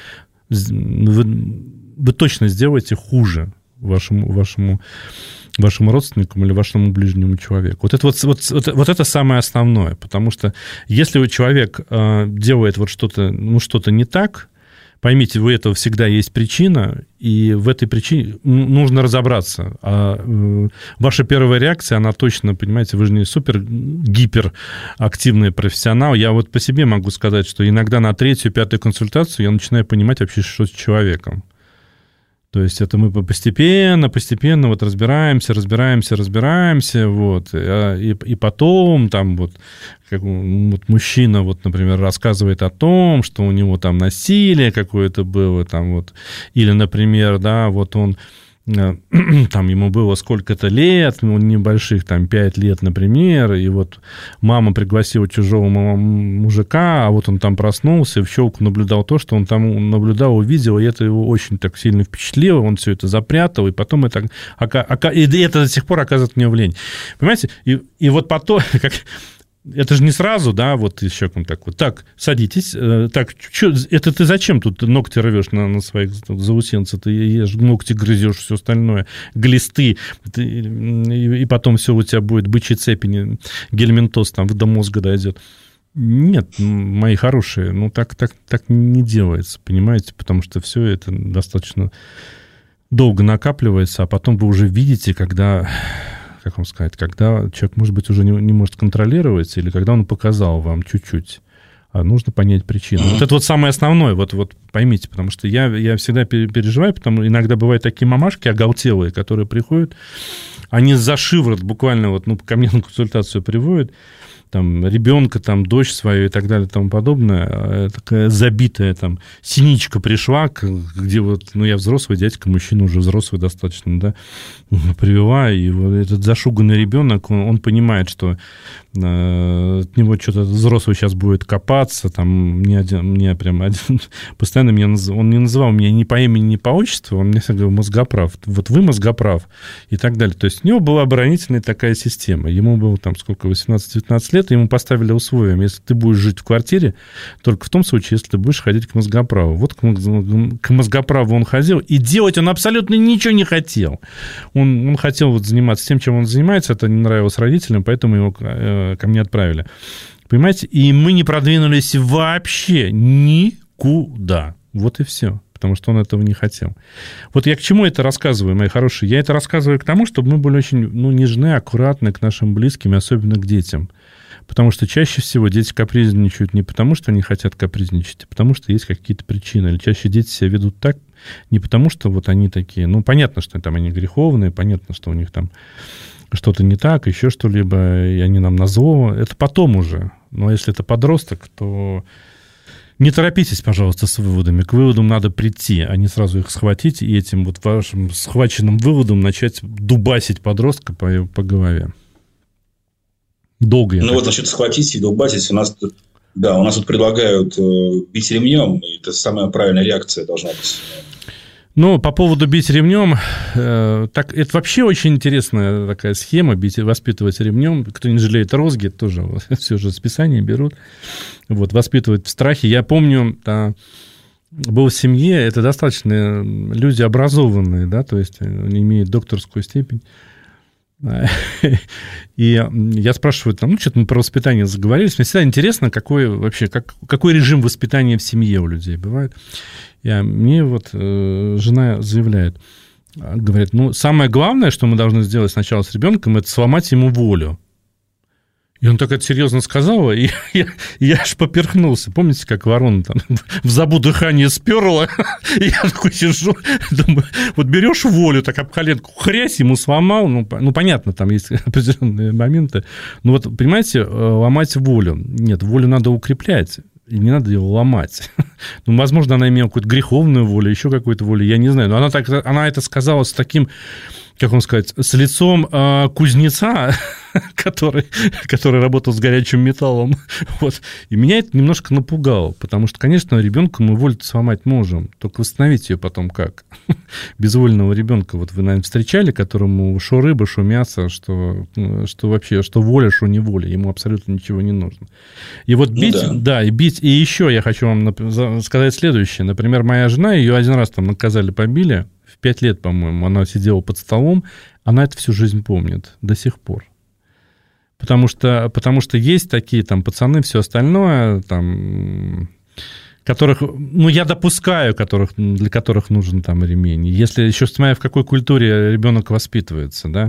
вы точно сделаете хуже вашему родственнику или вашему ближнему человеку. Вот это самое основное, потому что если человек делает что-то не так, поймите, у этого всегда есть причина, и в этой причине нужно разобраться. А ваша первая реакция, она точно, понимаете, вы же не супер-гиперактивный профессионал. Я вот по себе могу сказать, что иногда на 3-5 консультацию я начинаю понимать вообще, что с человеком. То есть это мы постепенно вот разбираемся, вот, и потом там вот мужчина, вот, например, рассказывает о том, что у него там насилие какое-то было, там вот, или, например, да, вот он там ему было сколько-то лет, небольших, там, 5 лет, например, и вот мама пригласила чужого мужика, а вот он там проснулся и в щелку наблюдал то, что он там наблюдал, увидел, и это его очень так сильно впечатлило, он все это запрятал, и потом это до сих пор оказывает мне влияние. Понимаете? И вот потом, это же не сразу, да, вот еще так, садитесь, так, это ты зачем тут ногти рвешь на своих заусенцах, ты ешь, ногти грызешь, все остальное, глисты, и потом все у тебя будет бычьей цепи, гельминтоз там до мозга дойдет. Нет, мои хорошие, так не делается, понимаете, потому что все это достаточно долго накапливается, а потом вы уже видите, когда человек, может быть, уже не может контролировать, или когда он показал вам чуть-чуть, а нужно понять причину. Вот это вот самое основное, вот поймите, потому что я всегда переживаю, потому что иногда бывают такие мамашки оголтелые, которые приходят, они за шиворот буквально ко мне на консультацию приводят, там, ребенка, там, дочь свою и так далее и тому подобное, такая забитая там синичка пришла, где я взрослый дядька, мужчина уже взрослый достаточно, да, привела, и вот этот зашуганный ребенок, он понимает, что от него что-то взрослый сейчас будет копаться, там, мне прям один, постоянно он не называл меня ни по имени, ни по отчеству, он мне всегда говорил, мозгоправ, вот вы мозгоправ, и так далее. То есть у него была оборонительная такая система, ему было там сколько, 18-19 лет, ему поставили условием, если ты будешь жить в квартире, только в том случае, если ты будешь ходить к мозгоправу. Вот к мозгоправу он ходил, и делать он абсолютно ничего не хотел. Он хотел заниматься тем, чем он занимается, это не нравилось родителям, поэтому его ко мне отправили. Понимаете? И мы не продвинулись вообще никуда. Вот и все. Потому что он этого не хотел. Вот я к чему это рассказываю, мои хорошие? Я это рассказываю к тому, чтобы мы были очень нежны, аккуратны к нашим близким, и особенно к детям. Потому что чаще всего дети капризничают не потому, что они хотят капризничать, а потому что есть какие-то причины. Или чаще дети себя ведут так, не потому что вот они такие... Ну, понятно, что там они греховные, понятно, что у них там что-то не так, еще что-либо, и они нам назло. Это потом уже. Но если это подросток, то... Не торопитесь, пожалуйста, с выводами. К выводам надо прийти, а не сразу их схватить и этим вот вашим схваченным выводом начать дубасить подростка по голове. Долго я Ну так... вот насчет схватить и дубасить у нас тут предлагают бить ремнем, и это самая правильная реакция должна быть. Ну, по поводу бить ремнем, так, это вообще очень интересная такая схема, воспитывать ремнем. Кто не жалеет розги, тоже все же списание берут. Вот, воспитывать в страхе. Я помню, был в семье, это достаточно люди образованные, да, то есть они имеют докторскую степень. И я спрашиваю, там, ну, что-то мы про воспитание заговорились. Мне всегда интересно, какой режим воспитания в семье у людей бывает. И мне вот жена заявляет, говорит, ну, самое главное, что мы должны сделать сначала с ребенком, это сломать ему волю. И он так это серьезно сказал, и я аж поперхнулся. Помните, как ворона там в забу дыхание сперла? И я такой сижу, думаю, вот берешь волю, так об коленку, хрясь, ему сломал. Ну, понятно, там есть определенные моменты. Но вот, понимаете, ломать волю. Нет, волю надо укреплять. И не надо ее ломать. Ну, возможно, она имела какую-то греховную волю, еще какую-то волю, я не знаю. Но она это сказала с таким, как вам сказать, с лицом кузнеца, который работал с горячим металлом. Вот. И меня это немножко напугало, потому что, конечно, ребенку мы волю сломать можем, только восстановить ее потом как? Безвольного ребенка. Вот вы, наверное, встречали, которому что рыба, что мясо, что вообще, что воля, что не воля. Ему абсолютно ничего не нужно. И вот бить, и бить. И еще я хочу вам сказать следующее. Например, моя жена, ее один раз там наказали, побили, в 5 лет, по-моему, она сидела под столом, она это всю жизнь помнит до сих пор. Потому что есть такие там пацаны, все остальное, там, которых, ну, я допускаю, для которых нужен там ремень. Если еще смотря в какой культуре ребенок воспитывается, да.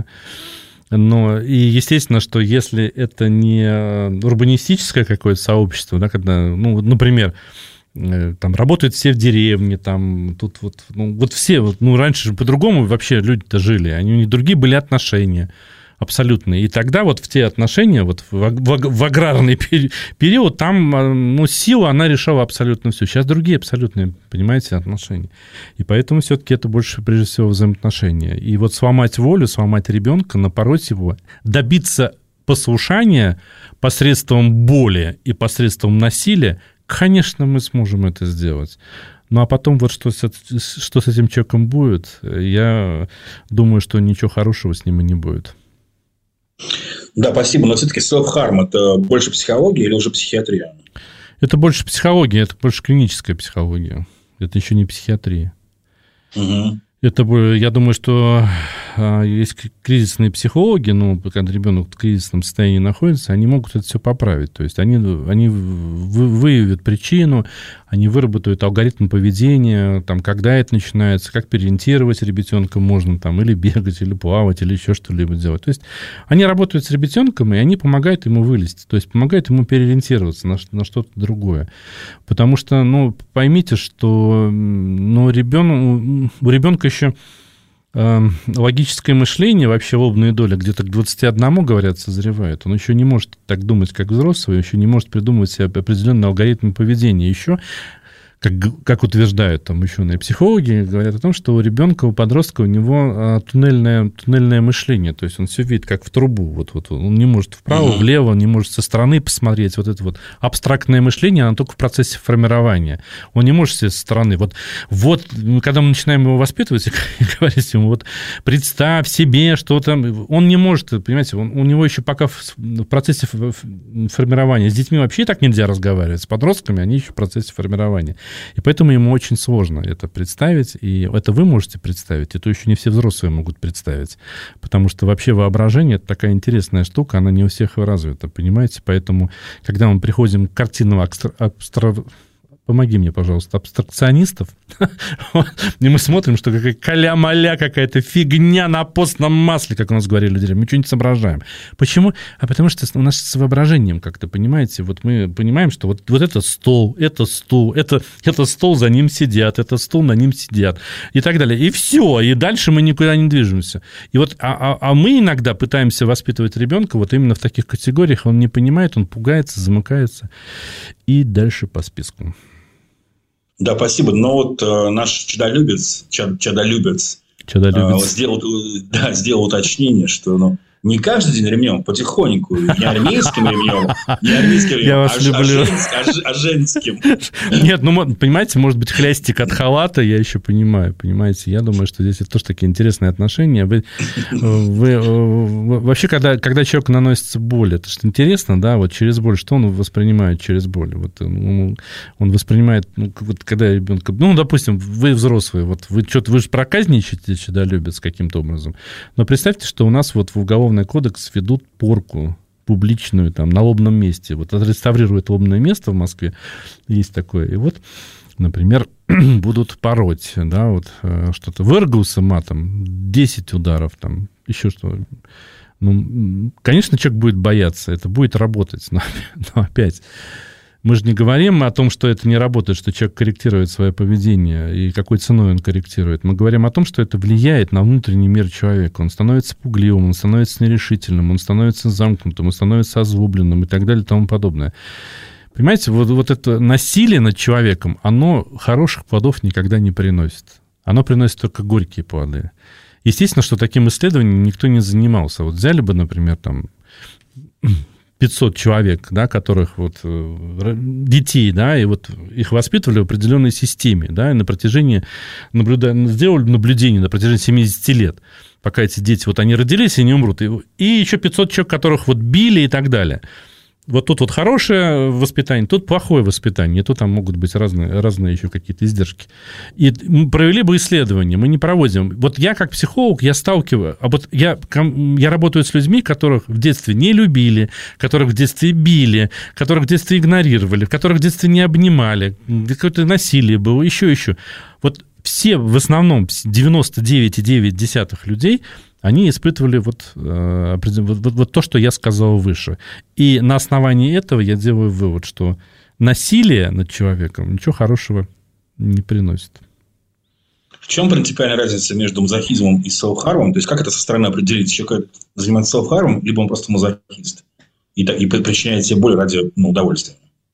Но и естественно, что если это не урбанистическое какое-то сообщество, да, когда, ну, например, там работают все в деревне, там, тут вот, ну, вот все, вот, ну, раньше же по-другому вообще люди-то жили, у них другие были отношения абсолютные. И тогда вот в те отношения, вот в аграрный период, там, ну, сила, она решала абсолютно все. Сейчас другие абсолютные, понимаете, отношения. И поэтому все-таки это больше, прежде всего, взаимоотношения. И вот сломать волю, сломать ребенка, напороть его, добиться послушания посредством боли и посредством насилия, конечно, мы сможем это сделать. Ну, а потом вот что с этим человеком будет, я думаю, что ничего хорошего с ним и не будет. Да, спасибо. Но все-таки self-harm – это больше психология или уже психиатрия? Это больше психология, это больше клиническая психология. Это еще не психиатрия. Угу. Это, я думаю, что есть кризисные психологи, ну, когда ребенок в кризисном состоянии находится, они могут это все поправить. То есть они выявят причину, они выработают алгоритм поведения, там, когда это начинается, как переориентировать ребенка можно, там, или бегать, или плавать, или еще что-либо делать. То есть они работают с ребенком, и они помогают ему вылезти, то есть помогают ему переориентироваться на что-то другое. Потому что, ну, поймите, что у ребенка еще логическое мышление, вообще лобная доля где-то к 21, говорят, созревает. Он еще не может так думать, как взрослый, еще не может придумывать себе определенный алгоритм поведения. Еще, как утверждают там ученые психологи, говорят о том, что у ребенка, у подростка, у него туннельное мышление. То есть он все видит как в трубу. Вот он не может вправо, влево, он не может со стороны посмотреть. Вот это вот абстрактное мышление, оно только в процессе формирования. Он не может себе со стороны. Вот когда мы начинаем его воспитывать и говорить ему, вот представь себе что-то, он не может, понимаете, у него еще пока в процессе формирования. С детьми вообще так нельзя разговаривать. С подростками они еще в процессе формирования. И поэтому ему очень сложно это представить, и это вы можете представить, это еще не все взрослые могут представить, потому что вообще воображение – это такая интересная штука, она не у всех развита, понимаете? Поэтому, когда мы приходим к картинам помоги мне, пожалуйста, абстракционистов. И мы смотрим, что какая каля-маля, какая-то фигня на постном масле, как у нас говорили люди. Мы что-нибудь соображаем. Почему? А потому что у нас с воображением как-то, понимаете, вот мы понимаем, что вот это стол, это стул, это стол, за ним сидят, это стул, на ним сидят, и так далее. И все, и дальше мы никуда не движемся. И вот, а мы иногда пытаемся воспитывать ребенка вот именно в таких категориях, он не понимает, он пугается, замыкается, и дальше по списку. Да, спасибо. Но вот наш чадолюбец сделал уточнение, что не каждый день ремнем, потихоньку, не армейским ремнем, Я вас люблю. А женским. Нет, понимаете, может быть, хлястик от халата, я еще понимаю, понимаете. Я думаю, что здесь это тоже такие интересные отношения. Вы вообще, когда человеку наносится боль, это же интересно, да, вот через боль, что он воспринимает через боль? Вот он воспринимает, вот когда ребенка, допустим, вы взрослые, вот вы же проказничаете, чадолюбец каким-то образом, но представьте, что у нас вот в Уголовный кодекс ведут порку публичную там на лобном месте. Вот отреставрируют лобное место в Москве, есть такое. И вот, например, будут пороть, да, вот что-то. Выругался матом, 10 ударов там, еще что. Конечно, человек будет бояться, это будет работать, но опять... Мы же не говорим о том, что это не работает, что человек корректирует свое поведение и какой ценой он корректирует. Мы говорим о том, что это влияет на внутренний мир человека. Он становится пугливым, он становится нерешительным, он становится замкнутым, он становится озлобленным и так далее и тому подобное. Понимаете, вот это насилие над человеком, оно хороших плодов никогда не приносит. Оно приносит только горькие плоды. Естественно, что таким исследованием никто не занимался. Вот взяли бы, например, там... 500 человек, да, которых вот детей, да, и вот их воспитывали в определенной системе, да, и на протяжении, сделали наблюдение на протяжении 70 лет, пока эти дети, вот они родились и не умрут, и еще 500 человек, которых вот били и так далее. Вот тут вот хорошее воспитание, тут плохое воспитание, тут там могут быть разные еще какие-то издержки. И мы провели бы исследование, мы не проводим. Вот я как психолог, я сталкиваюсь, я работаю с людьми, которых в детстве не любили, которых в детстве били, которых в детстве игнорировали, которых в детстве не обнимали, какое-то насилие было, еще. Вот все, в основном 99,9% людей, они испытывали вот то, что я сказал выше. И на основании этого я делаю вывод, что насилие над человеком ничего хорошего не приносит. В чем принципиальная разница между мазохизмом и селф-хармом? То есть, как это со стороны определить? Человек занимается селф-хармом, либо он просто мазохист и причиняет себе боль ради удовольствия?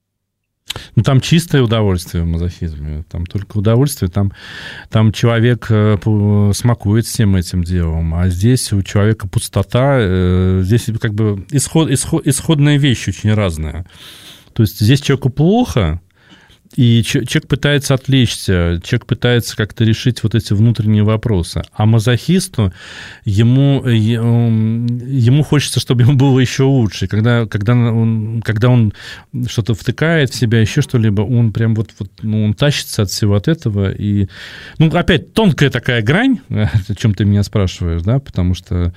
Там чистое удовольствие в мазохизме, там только удовольствие, там человек смакует всем этим делом, а здесь у человека пустота, здесь как бы исходная вещь очень разная. То есть здесь человеку плохо, и человек пытается отвлечься, человек пытается как-то решить вот эти внутренние вопросы. А мазохисту, ему хочется, чтобы ему было еще лучше. Когда он что-то втыкает в себя, еще что-либо, он прям он тащится от всего от этого. И, опять, тонкая такая грань, о чем ты меня спрашиваешь, да, потому что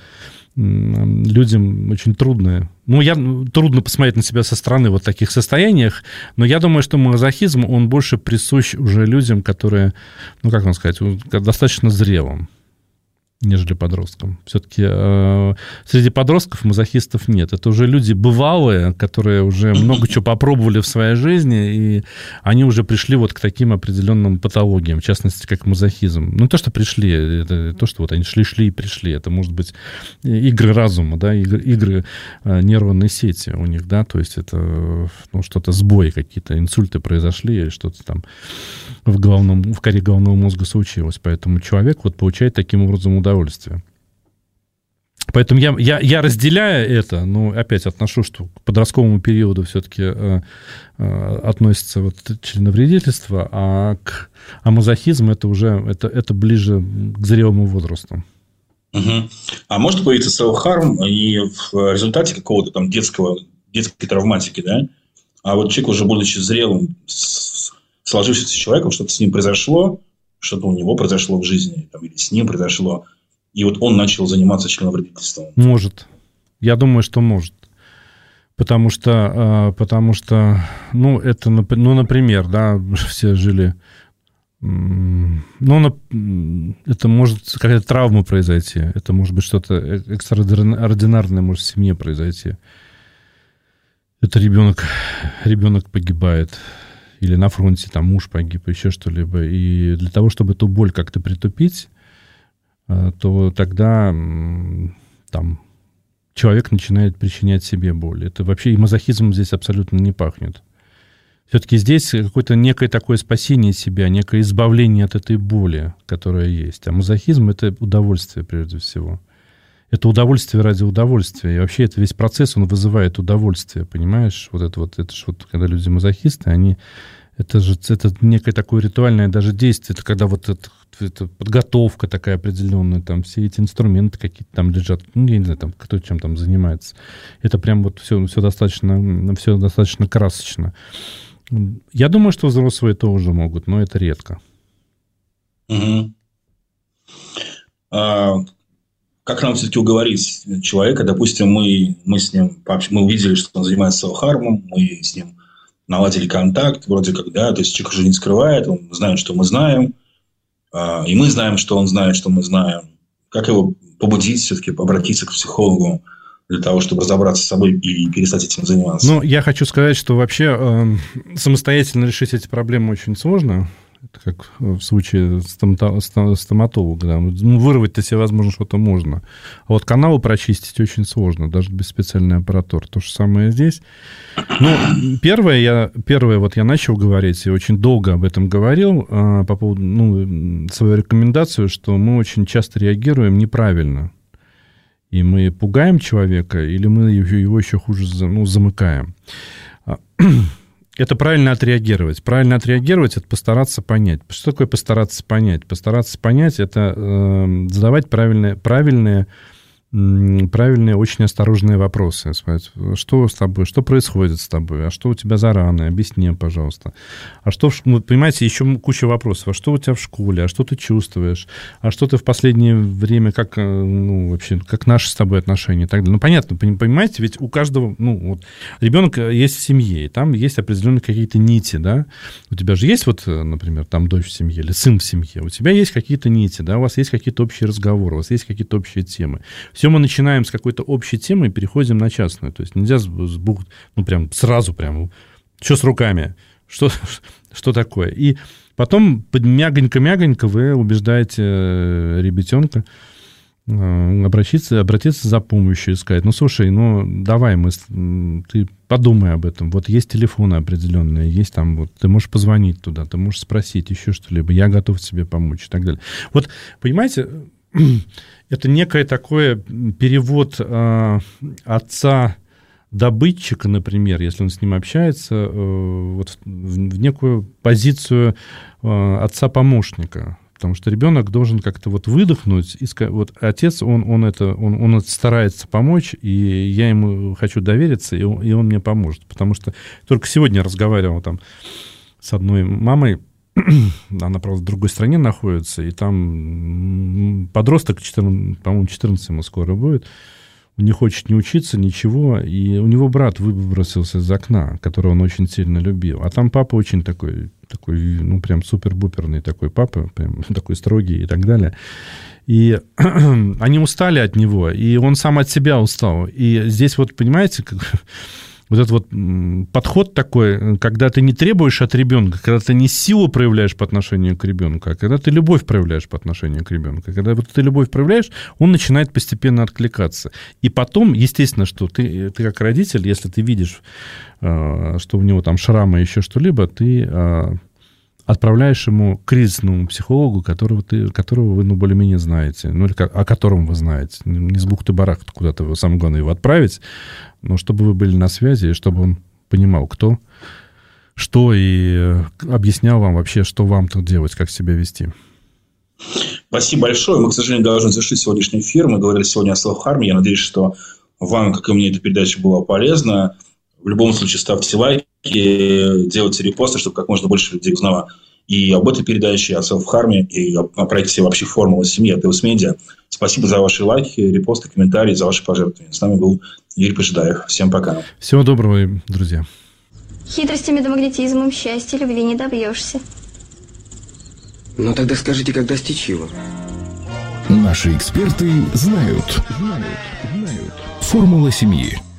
людям очень трудно. Трудно посмотреть на себя со стороны в таких состояниях, но я думаю, что мазохизм, он больше присущ уже людям, которые, как вам сказать, достаточно зрелым, нежели подросткам. Все-таки среди подростков мазохистов нет. Это уже люди бывалые, которые уже много чего попробовали в своей жизни, и они уже пришли вот к таким определенным патологиям, в частности, как мазохизм. Не то, что пришли, это то, что вот они шли и пришли. Это, может быть, игры разума, да, игры нервной сети у них, да, то есть это что-то, сбои какие-то, инсульты произошли, или что-то там в коре головного мозга случилось. Поэтому человек вот получает таким образом удовольствие. Поэтому я разделяю это, но опять отношу, что к подростковому периоду все-таки относится вот членовредительство, а мазохизм это уже это ближе к зрелому возрасту. Угу. А может появиться селф-харм и в результате какого-то там детской травматики, да? А вот человек уже будучи зрелым, сложившимся человеком, что-то с ним произошло, что-то у него произошло в жизни, там, или с ним произошло, и вот он начал заниматься членовредительством. Может. Я думаю, что может. Потому что, ну, это, ну, например, да, все жили... Ну, это может какая-то травма произойти, это может быть что-то экстраординарное может в семье произойти. Это ребенок погибает, или на фронте там муж погиб, еще что-либо. И для того, чтобы эту боль как-то притупить, то тогда там человек начинает причинять себе боль. Это вообще и мазохизмом здесь абсолютно не пахнет. Все-таки здесь какое-то некое такое спасение себя, некое избавление от этой боли, которая есть. А мазохизм – это удовольствие, прежде всего. Это удовольствие ради удовольствия. И вообще это весь процесс, он вызывает удовольствие, понимаешь? Вот это же вот, когда люди мазохисты, это некое такое ритуальное даже действие. Это когда вот это подготовка такая определенная, там все эти инструменты какие-то там лежат. Ну, я не знаю, там, кто чем там занимается. Это прям вот все достаточно красочно. Я думаю, что взрослые тоже могут, но это редко. Угу. Как нам все-таки уговорить человека? Допустим, мы с ним мы увидели, что он занимается селф-хармом, мы с ним наладили контакт, вроде как, да, то есть человек уже не скрывает, он знает, что мы знаем, и мы знаем, что он знает, что мы знаем. Как его побудить все-таки обратиться к психологу для того, чтобы разобраться с собой и перестать этим заниматься? Ну, я хочу сказать, что вообще самостоятельно решить эти проблемы очень сложно. Это как в случае стоматолога. Да. Ну, вырвать-то себе, возможно, что-то можно. А вот каналы прочистить очень сложно, даже без специальной аппаратуры. То же самое здесь. Ну, первое, вот я начал говорить, и очень долго об этом говорил, по поводу, свою рекомендацию, что мы очень часто реагируем неправильно. И мы пугаем человека, или мы его еще хуже замыкаем. Это правильно отреагировать. Правильно отреагировать – это постараться понять. Что такое постараться понять? Постараться понять – это задавать правильные, очень осторожные вопросы. Что с тобой? Что происходит с тобой? А что у тебя за раны? Объясни, пожалуйста. А что, понимаете, еще куча вопросов. А что у тебя в школе? А что ты чувствуешь? А что ты в последнее время, вообще, как наши с тобой отношения и так далее? Ну, понятно, понимаете, ведь у каждого, ребенок есть в семье, и там есть определенные какие-то нити, да? У тебя же есть например, там дочь в семье или сын в семье. У тебя есть какие-то нити, да? У вас есть какие-то общие разговоры, у вас есть какие-то общие темы. Все мы начинаем с какой-то общей темы и переходим на частную. То есть нельзя сразу что с руками, что такое. И потом мягонько вы убеждаете ребятенка обратиться за помощью, искать. Слушай, давай, ты подумай об этом. Вот есть телефоны определенные, есть там, ты можешь позвонить туда, ты можешь спросить еще что-либо, я готов тебе помочь и так далее. Вот, понимаете, это некое такое перевод отца-добытчика, например, если он с ним общается, в некую позицию отца-помощника. Потому что ребенок должен как-то выдохнуть. Отец, он старается помочь, и я ему хочу довериться, и он мне поможет. Потому что только сегодня я разговаривал там с одной мамой, она, правда, в другой стране находится, и там подросток, по-моему, 14 ему скоро будет, он не хочет ни учиться, ничего, и у него брат выбросился из окна, которого он очень сильно любил. А там папа очень такой прям супер-буперный такой папа, прям такой строгий и так далее. И они устали от него, и он сам от себя устал. И здесь понимаете, вот этот подход такой, когда ты не требуешь от ребенка, когда ты не силу проявляешь по отношению к ребенку, а когда ты любовь проявляешь по отношению к ребенку. Когда ты любовь проявляешь, он начинает постепенно откликаться. И потом, естественно, что ты как родитель, если ты видишь, что у него там шрамы и еще что-либо, ты отправляешь ему к кризисному психологу, которого вы, более-менее знаете, или о котором вы знаете. Не с бухты-барахты куда-то, самое главное, его отправить, но чтобы вы были на связи, и чтобы он понимал, кто, что, и объяснял вам вообще, что вам тут делать, как себя вести. Спасибо большое. Мы, к сожалению, должны завершить сегодняшний эфир. Мы говорили сегодня о селф-харме. Я надеюсь, что вам, как и мне, эта передача была полезна. В любом случае, ставьте лайки, делайте репосты, чтобы как можно больше людей узнало и об этой передаче, о селф-харме, и о проекте вообще «Формула семьи» от ТВС Медиа. Спасибо за ваши лайки, репосты, комментарии, за ваши пожертвования. С нами был Юрий Пожидаев. Всем пока. Всего доброго, друзья. Хитростями да магнетизмом счастья любви не добьешься. Ну тогда скажите, как достичь его? Наши эксперты знают. Формула семьи.